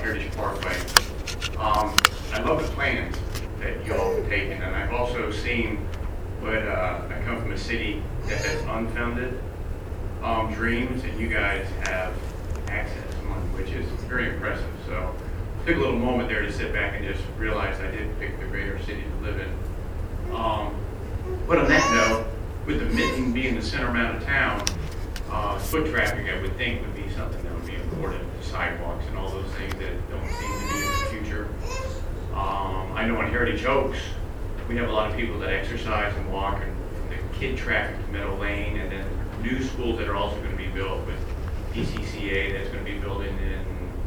Heritage Parkway. I love the plans that you all have taken, and I've also seen what I come from a city that has unfounded dreams, and you guys have access to money, which is very impressive. So I took a little moment there to sit back and just realize I did pick the greater city to live in. But on that note, with the Mitten being the center amount of town, foot traffic I would think would be something that would be important, sidewalks and all those things that don't seem to be in the future. I know on Heritage Oaks, we have a lot of people that exercise and walk, and the kid traffic to Meadow Lane, and then new schools that are also going to be built with PCCA that's going to be building in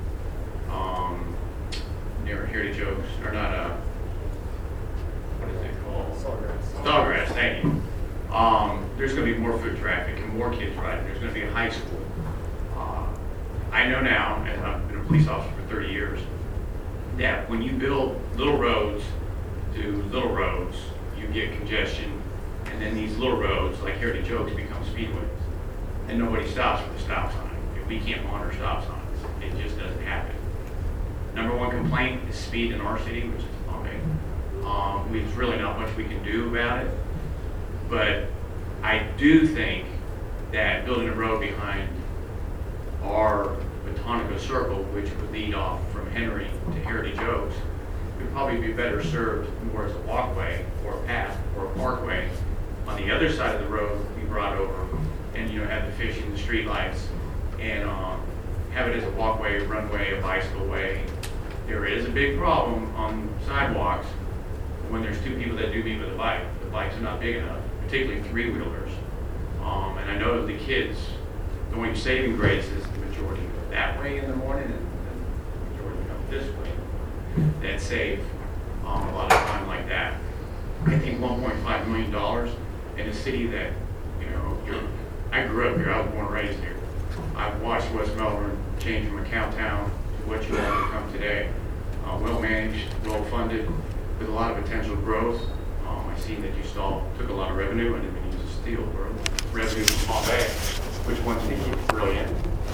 near Heritage Oaks, or not, what is it called? Sawgrass, thank you. There's going to be more foot traffic and more kids riding. There's going to be a high school. I know now, and I've been a police officer for 30 years, that when you build little roads to little roads, you get congestion, and then these little roads, like Heritage Oaks, become speedways, and nobody stops for the stop sign. If we can't monitor stop signs, it just doesn't happen. Number one complaint is speed in our city, which is plumbing. There's really not much we can do about it, but I do think that building a road behind our Botanico Circle, which would lead off from Henry to Heritage Oaks, would probably be better served more as a walkway or a path or a parkway. On the other side of the road, we brought over and have the fishing, the street lights, and have it as a walkway, runway, a bicycle way. There is a big problem on sidewalks when there's two people that do meet with a bike. The bikes are not big enough, particularly three-wheelers. And I know the kids going saving grace is the majority go that way in the morning, and the majority come this way. That save a lot of time like that. I think $1.5 million in a city that, I grew up here, I was born and raised here. I've watched West Melbourne change from a cow town to what you all have become today. Well managed, well funded, with a lot of potential growth. I see that you took a lot of revenue, and didn't use to steal revenue from Small Bay, which once they keep brilliant.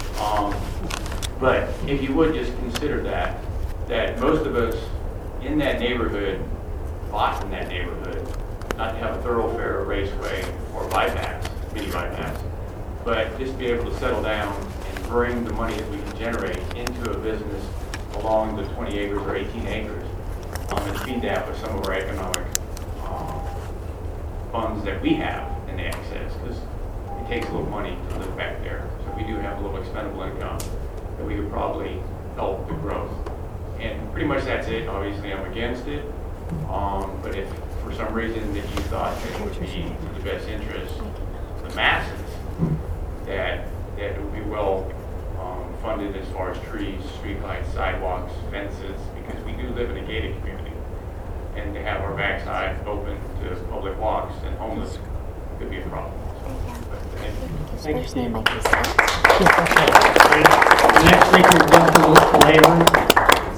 But if you would just consider that most of us in that neighborhood bought in that neighborhood, not to have a thoroughfare, a raceway, or bypass, mini bypass, but just be able to settle down and bring the money that we can generate into a business along the 20 acres or 18 acres, and feed that with some of our economic funds that we have in the access, because it takes a little money to live back there. So we do have a little expendable income that we could probably help the growth. And pretty much that's it. Obviously, I'm against it. But if for some reason that you thought that it would be in the best interest of the masses, that it would be well funded as far as trees, streetlights, sidewalks, fences, because we do live in a gated community. And to have our backside open to public walks and homeless could be a problem. Thank you, Steve. Might be said. The next speaker is Dr. Melissa Lehman.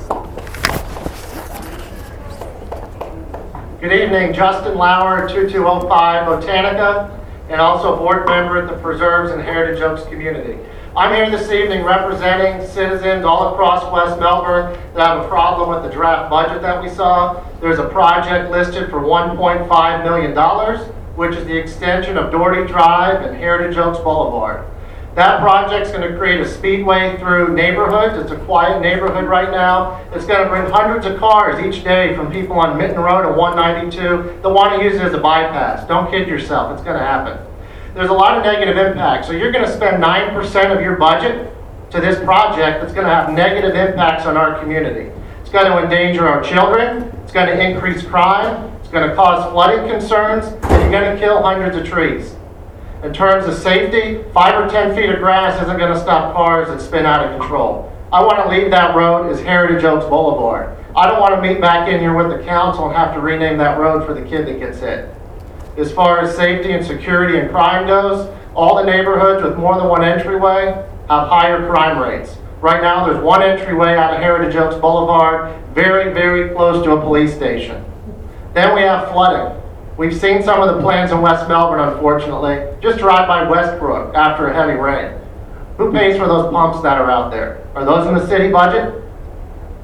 Good evening, Justin Lauer, 2205 Botanica, and also a board member at the Preserves and Heritage Oaks community. I'm here this evening representing citizens all across West Melbourne that have a problem with the draft budget that we saw. There's a project listed for $1.5 million, which is the extension of Doherty Drive and Heritage Oaks Boulevard. That project's going to create a speedway through neighborhoods. It's a quiet neighborhood right now. It's going to bring hundreds of cars each day from people on Mitten Road and 192 that want to use it as a bypass. Don't kid yourself, it's going to happen. There's a lot of negative impact. So you're going to spend 9% of your budget to this project that's going to have negative impacts on our community. It's going to endanger our children. It's going to increase crime. It's going to cause flooding concerns. And you're going to kill hundreds of trees. In terms of safety, 5 or 10 feet of grass isn't going to stop cars that spin out of control. I want to leave that road as Heritage Oaks Boulevard. I don't want to meet back in here with the council and have to rename that road for the kid that gets hit. As far as safety and security and crime goes, all the neighborhoods with more than one entryway have higher crime rates. Right now, there's one entryway out of Heritage Oaks Boulevard, very, very close to a police station. Then we have flooding. We've seen some of the plans in West Melbourne, unfortunately. Just drive by Westbrook after a heavy rain. Who pays for those pumps that are out there? Are those in the city budget?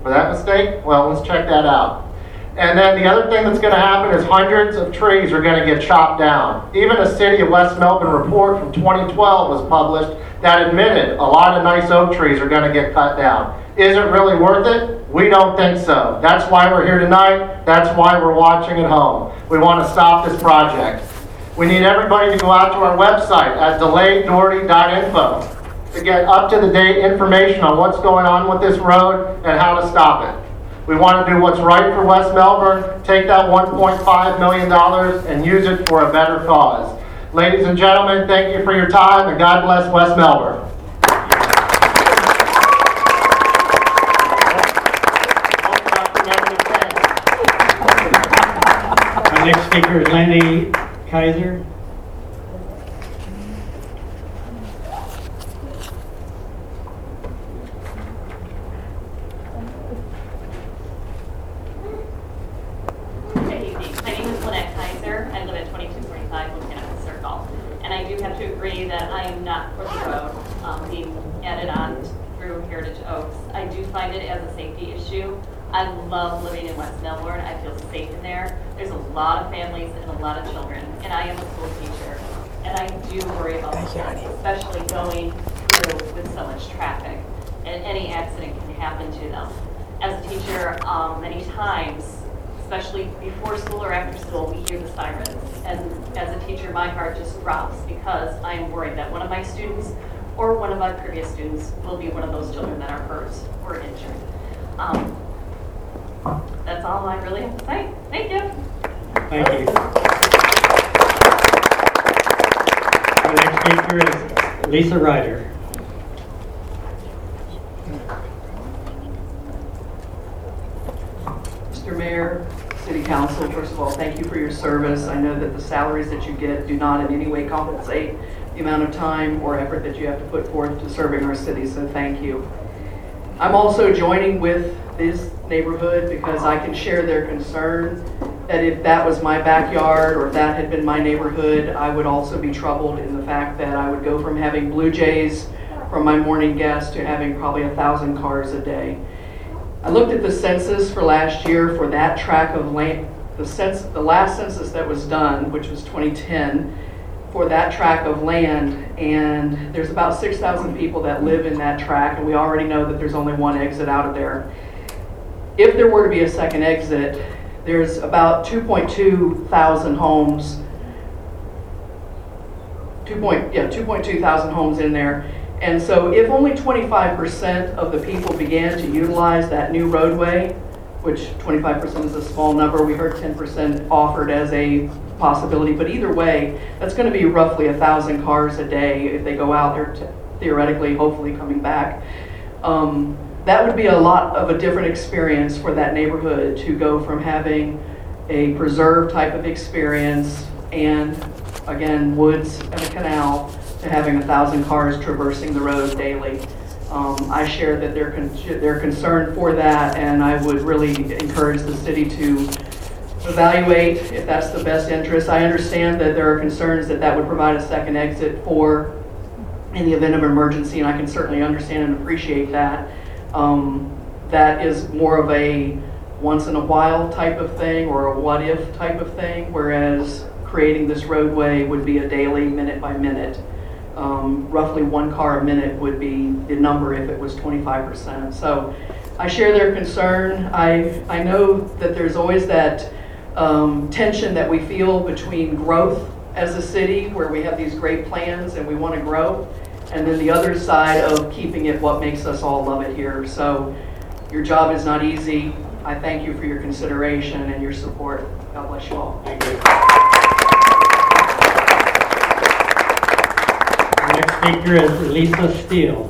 For that mistake? Well, let's check that out. And then the other thing that's going to happen is hundreds of trees are going to get chopped down. Even a City of West Melbourne report from 2012 was published that admitted a lot of nice oak trees are going to get cut down. Is it really worth it? We don't think so. That's why we're here tonight. That's why we're watching at home. We want to stop this project. We need everybody to go out to our website at delayeddoherty.info to get up-to-the-date information on what's going on with this road and how to stop it. We want to do what's right for West Melbourne, take that $1.5 million and use it for a better cause. Ladies and gentlemen, thank you for your time, and God bless West Melbourne. Our next speaker is Lindy Kaiser. Good evening. My name is Lynette Kaiser. I live at 2245 Botanica Circle. And I do have to agree that I am not for the road being added on through Heritage Oaks. I do find it as a safety issue. I love living in West Melbourne. I feel safe in there. There's a lot of families and a lot of children. And I am a school teacher. And I do worry about the kids, especially going through with so much traffic. And any accident can happen to them. As a teacher, many times, especially before school or after school, we hear the sirens. And as a teacher, my heart just drops because I am worried that one of my students or one of my previous students will be one of those children that are hurt or injured. That's all I really have to say. Thank you. Thank you. Our next speaker is Lisa Ryder. Mr. Mayor, City Council, first of all, thank you for your service. I know that the salaries that you get do not in any way compensate the amount of time or effort that you have to put forth to serving our city, so thank you. I'm also joining with this neighborhood because I can share their concern that if that was my backyard or if that had been my neighborhood, I would also be troubled in the fact that I would go from having blue jays from my morning guests to having probably 1,000 cars a day. I looked at the census for last year for that tract of land, the last census that was done, which was 2010, for that tract of land, and there's about 6,000 people that live in that tract, and we already know that there's only one exit out of there. If there were to be a second exit, there's about 2.2 thousand homes, 2.2 thousand homes in there. And so if only 25% of the people began to utilize that new roadway, which 25% is a small number, we heard 10% offered as a possibility, but either way, that's going to be roughly 1,000 cars a day if they go out there, theoretically, hopefully coming back. That would be a lot of a different experience for that neighborhood to go from having a preserve type of experience and, again, woods and a canal to having 1,000 cars traversing the road daily. I share that they're concerned for that, and I would really encourage the city to evaluate if that's the best interest. I understand that there are concerns that that would provide a second exit for in the event of emergency, and I can certainly understand and appreciate that. That is more of a once in a while type of thing or a what if type of thing, whereas creating this roadway would be a daily minute by minute. Roughly 1 car a minute would be the number if it was 25%. So I share their concern. I know that there's always that tension that we feel between growth as a city, where we have these great plans and we want to grow, and then the other side of keeping it what makes us all love it here. So your job is not easy. I thank you for your consideration and your support. God bless you all. Thank you. Our next speaker is Lisa Steele.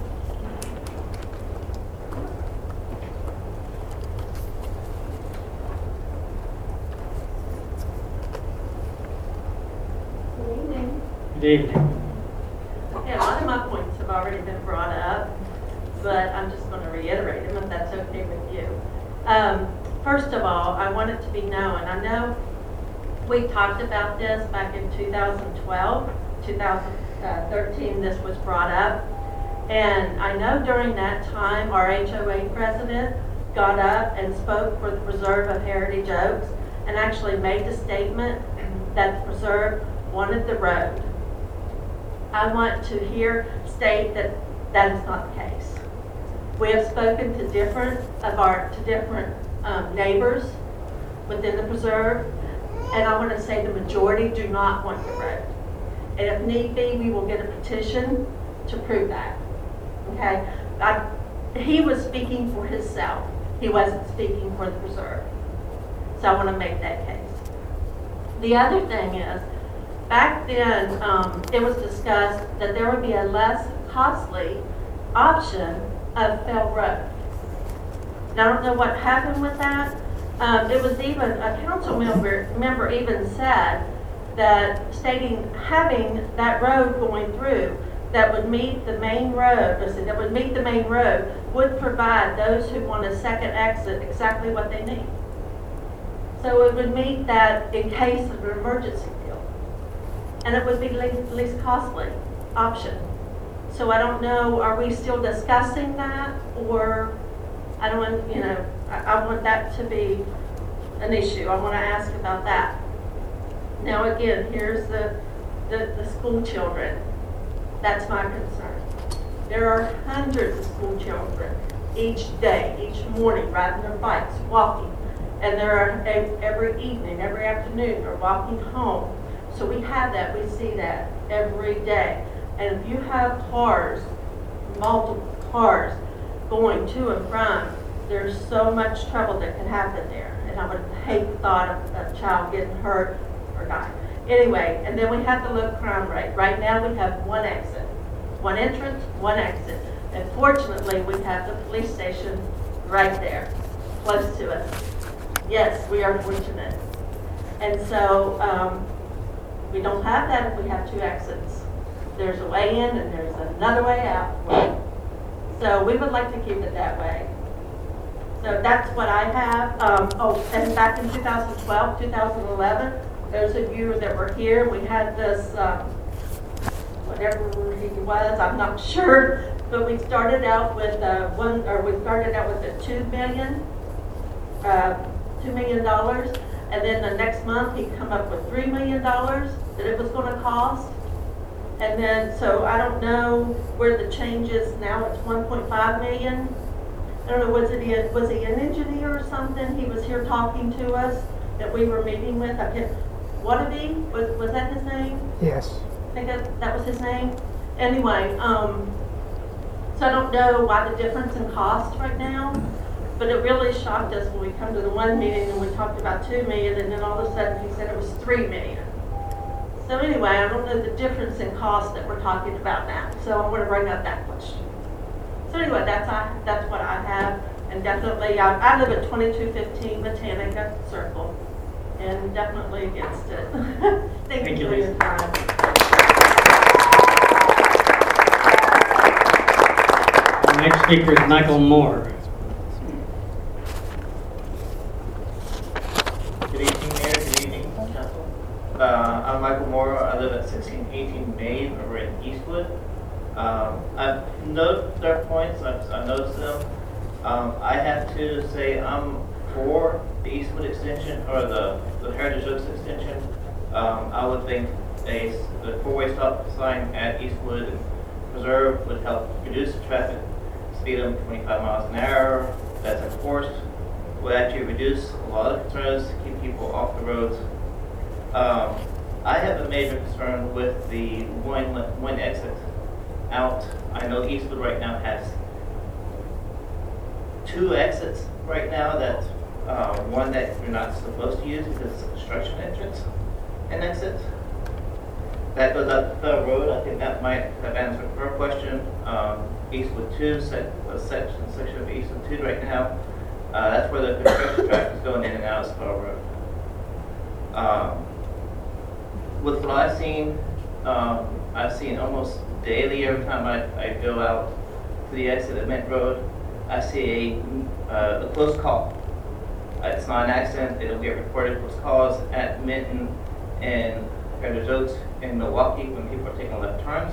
Good evening. Good evening. Okay, a lot of my points have already been brought up, but I'm just going to reiterate them if that's okay with you. First of all, I want it to be known, I know we talked about this back in 2012, 2013, this was brought up, and I know during that time our HOA president got up and spoke for the Preserve of Heritage Oaks and actually made the statement that the Preserve wanted the road. I want to state that that is not the case. We have spoken to different neighbors within the preserve, and I want to say the majority do not want the road. And if need be, we will get a petition to prove that. Okay? He was speaking for himself. He wasn't speaking for the preserve. So I want to make that case. The other thing is, back then, it was discussed that there would be a less costly option of Fell Road. Now, I don't know what happened with that. It was even, a council member even said that stating having that road going through that would meet the main road, would provide those who want a second exit exactly what they need. So it would meet that in case of an emergency deal. And it would be the least costly option. So I don't know, are we still discussing that? Or I don't want, I want that to be an issue. I want to ask about that. Now again, here's the school children. That's my concern. There are hundreds of school children each day, each morning, riding their bikes, walking. And there are every evening, every afternoon, they're walking home. So we have that, we see that every day. And if you have cars, multiple cars going to and from, there's so much trouble that can happen there. And I would hate the thought of a child getting hurt or dying. Anyway, and then we have the low crime rate. Right now we have one exit. One entrance, one exit. And fortunately, we have the police station right there, close to us. Yes, we are fortunate. And so we don't have that if we have two exits. There's a way in and there's another way out. So we would like to keep it that way. So that's what I have. And back in 2012, 2011, those of you that were here, we had this, whatever he was, I'm not sure, but we started out with the $2 million, and then the next month he'd come up with $3 million that it was going to cost. And then, so I don't know where the change is now. It's 1.5 million. I don't know, was he an engineer or something? He was here talking to us that we were meeting with. Wanneby, was that his name? Yes. I think that was his name. Anyway, so I don't know why the difference in cost right now, but it really shocked us when we come to the one meeting and we talked about 2 million, and then all of a sudden he said it was 3 million. So anyway, I don't know the difference in cost that we're talking about now. So I want to bring up that question. So anyway, that's what I have, and definitely I live at 2215 Botanica Circle, and definitely against it. Thank you for your time. The next speaker is Michael Moore. Good evening, Mayor. Good evening, Council. I'm Michael Moore. I live at 1618 Main over in Eastwood. I've noted their points. I've noticed them. I have to say I'm for the Eastwood extension or the Heritage Oaks extension. I would think the four-way stop sign at Eastwood and Preserve would help reduce the traffic, speed them 25 miles an hour. That's enforced. Would actually reduce a lot of concerns, keep people off the roads. I have a major concern with the one exit out. I know Eastwood right now has 2 exits right now. That one that you're not supposed to use because it's a construction entrance and exit. That goes up the road. I think that might have answered her question. Eastwood 2, section of Eastwood 2 right now. That's where the construction traffic is going in and out of Sparrow Road. With what I've seen almost daily every time I go out to the exit at Mint Road, I see a close call. It's not an accident. They don't get reported close calls at Minton and Heritage Oaks in Milwaukee when people are taking left turns.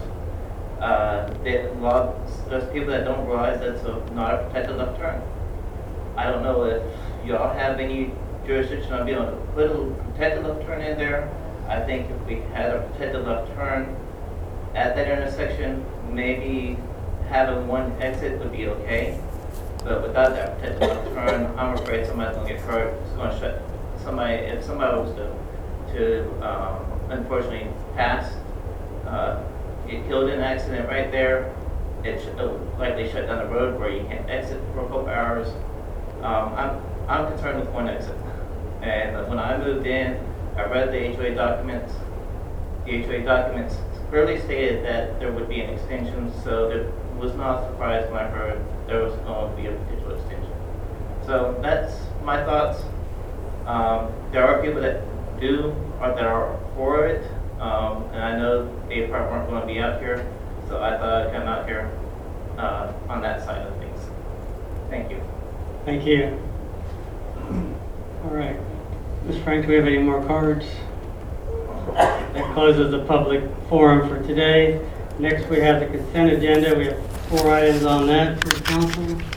There's people that don't realize that's not a protected left turn. I don't know if y'all have any jurisdiction on being able to put a protected left turn in there. I think if we had a protected left turn at that intersection, maybe having one exit would be okay. But without that protected left turn, I'm afraid somebody's gonna get hurt. It's gonna shut somebody, if somebody was to unfortunately pass, get killed in an accident right there, it would likely shut down the road where you can't exit for a couple hours. I'm concerned with one exit. And when I moved in, I read the HOA documents. The HOA documents clearly stated that there would be an extension, so it was not a surprise when I heard there was going to be a potential extension. So that's my thoughts. There are people that do or that are for it, and I know they probably weren't going to be out here, so I thought I'd come out here on that side of things. Thank you. Thank you. All right. Ms. Frank, do we have any more cards? That closes the public forum for today. Next, we have the consent agenda. We have 4 items on that for council.